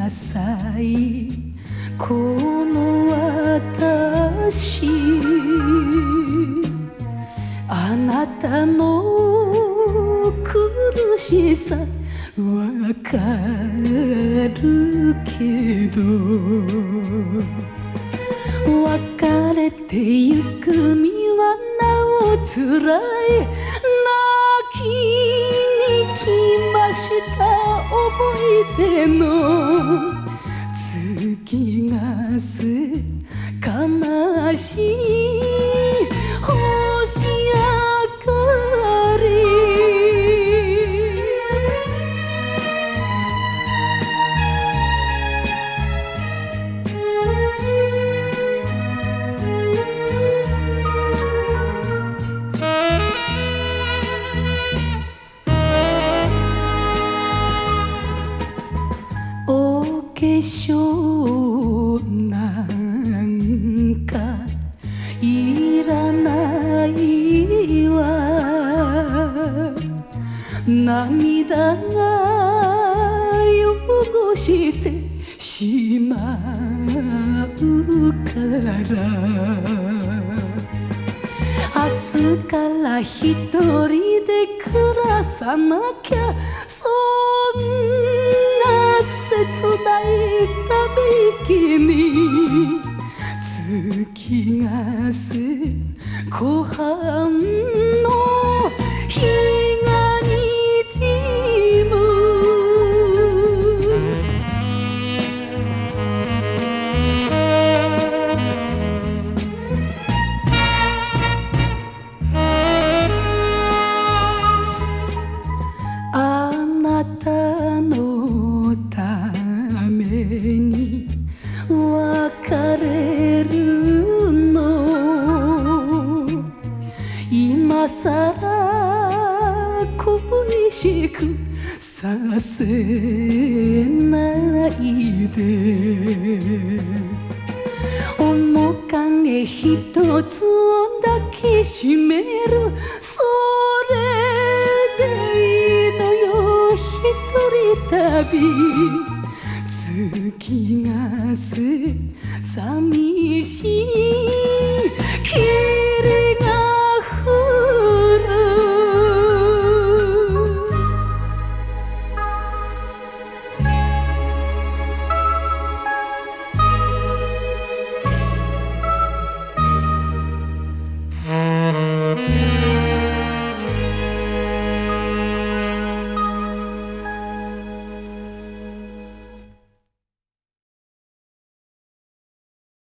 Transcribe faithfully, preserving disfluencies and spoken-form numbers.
なさいこの私あなたの苦しさわかるけど別れてゆく身はなおつらい泣きに来ました覚えての月がせ悲しい星明かりお化粧なんかいらないわ涙が汚してしまうから明日から一人で暮らさなきゃそんな切ないたびきに月がせ湖畔の日がにじむあなたのために別れるの今さら恋しくさせないで面影一つを抱きしめるそれでいいのよ一人旅月がせ寂しい